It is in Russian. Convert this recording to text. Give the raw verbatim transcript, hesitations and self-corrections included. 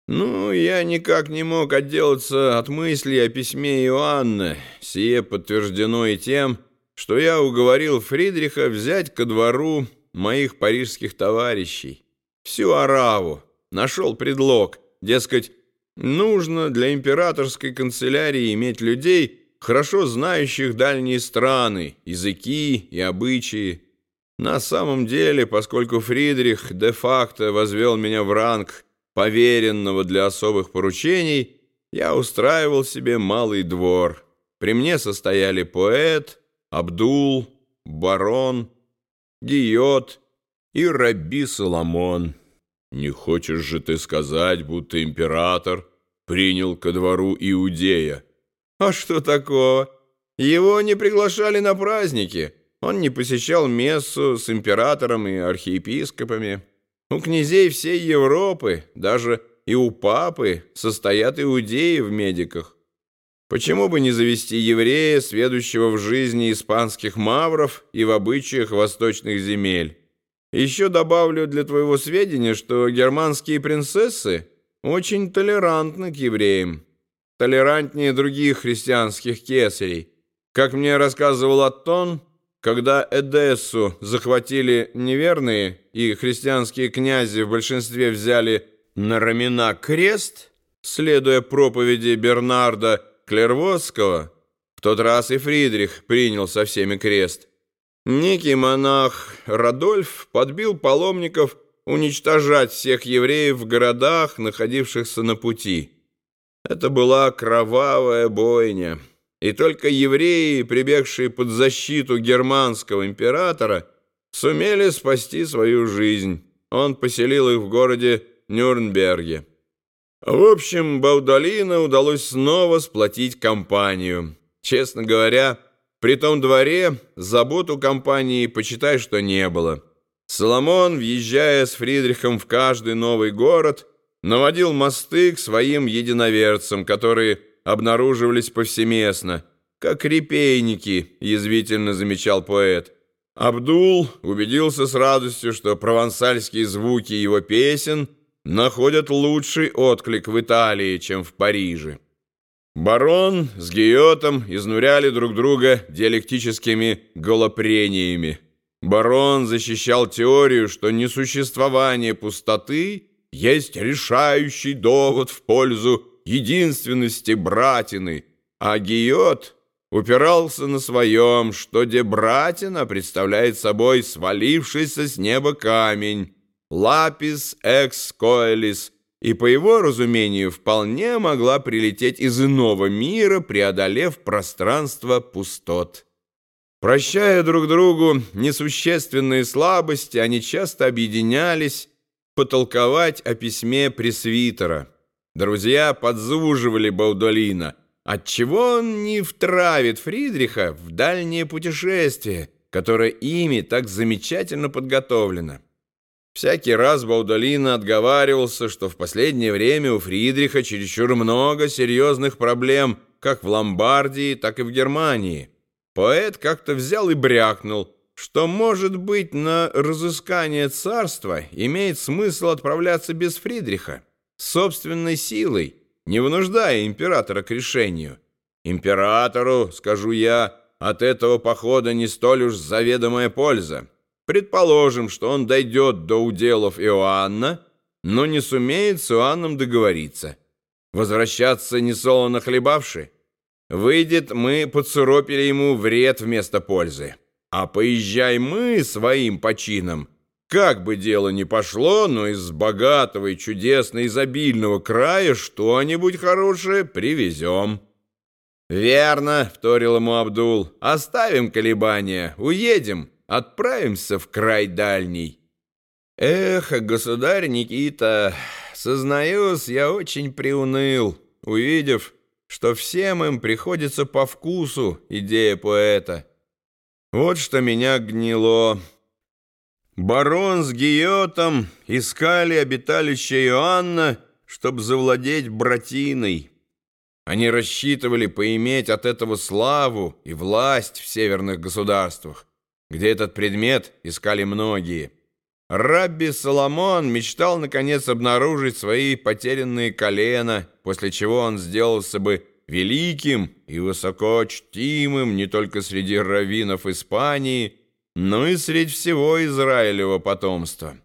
Ну, я никак не мог отделаться от мысли о письме Иоанны. Сие подтверждено и тем, что я уговорил Фридриха взять ко двору моих парижских товарищей. Всю ораву. Нашел предлог. Дескать, нужно для императорской канцелярии иметь людей, хорошо знающих дальние страны, языки и обычаи. На самом деле, поскольку Фридрих де-факто возвел меня в ранг поверенного для особых поручений, я устраивал себе малый двор. При мне состояли поэт, Абдул, барон, Гийот и рабби Соломон. Не хочешь же ты сказать, будто император принял ко двору Иудея? А что такого? Его не приглашали на праздники. Он не посещал мессу с императором и архиепископами. У князей всей Европы, даже и у папы, состоят иудеи в медиках. Почему бы не завести еврея, сведущего в жизни испанских мавров и в обычаях восточных земель? Еще добавлю для твоего сведения, что германские принцессы очень толерантны к евреям. Толерантнее других христианских кесарей. Как мне рассказывал Аттон, когда Эдессу захватили неверные, и христианские князи в большинстве взяли на рамена крест, следуя проповеди Бернарда Клервосского, в тот раз и Фридрих принял со всеми крест. Некий монах Радольф подбил паломников уничтожать всех евреев в городах, находившихся на пути. Это была кровавая бойня. И только евреи, прибегшие под защиту германского императора, сумели спасти свою жизнь. Он поселил их в городе Нюрнберге. В общем, Баудолину удалось снова сплотить компанию. Честно говоря, при том дворе заботу компании, почитай, что не было. Соломон, въезжая с Фридрихом в каждый новый город, наводил мосты к своим единоверцам, которые обнаруживались повсеместно, как репейники, язвительно замечал поэт. Абдул убедился с радостью, что провансальские звуки его песен находят лучший отклик в Италии, чем в Париже. Барон с Гийотом изнуряли друг друга диалектическими голопрениями. Барон защищал теорию, что несуществование пустоты есть решающий довод в пользу единственности братины, а Гийот упирался на своем, что де братина представляет собой свалившийся с неба камень, лапис экс коэлис, и, по его разумению, вполне могла прилететь из иного мира, преодолев пространство пустот. Прощая друг другу несущественные слабости, они часто объединялись потолковать о письме пресвитера. Друзья подзуживали Баудолина, отчего он не втравит Фридриха в дальнее путешествие, которое ими так замечательно подготовлено. Всякий раз Баудолина отговаривался, что в последнее время у Фридриха чересчур много серьезных проблем как в Ломбардии, так и в Германии. Поэт как-то взял и брякнул, что, может быть, на разыскание царства имеет смысл отправляться без Фридриха, собственной силой, не вынуждая императора к решению. Императору, скажу я, от этого похода не столь уж заведомая польза. Предположим, что он дойдет до уделов Иоанна, но не сумеет с Иоанном договориться. Возвращаться несолоно хлебавши. Выйдет, мы подсуропили ему вред вместо пользы. А поезжай мы своим почином, как бы дело ни пошло, но из богатого и чудесно изобильного края что-нибудь хорошее привезем. «Верно», — вторил ему Абдул, — «оставим колебания, уедем, отправимся в край дальний». Эх, государь Никита, сознаюсь, я очень приуныл, увидев, что всем им приходится по вкусу идея поэта. Вот что меня гнило. Барон с Гийотом искали обиталище Иоанна, чтобы завладеть братиной. Они рассчитывали поиметь от этого славу и власть в северных государствах, где этот предмет искали многие. Рабби Соломон мечтал, наконец, обнаружить свои потерянные колена, после чего он сделался бы великим и высоко чтимым не только среди раввинов Испании, но и среди всего Израилева потомства.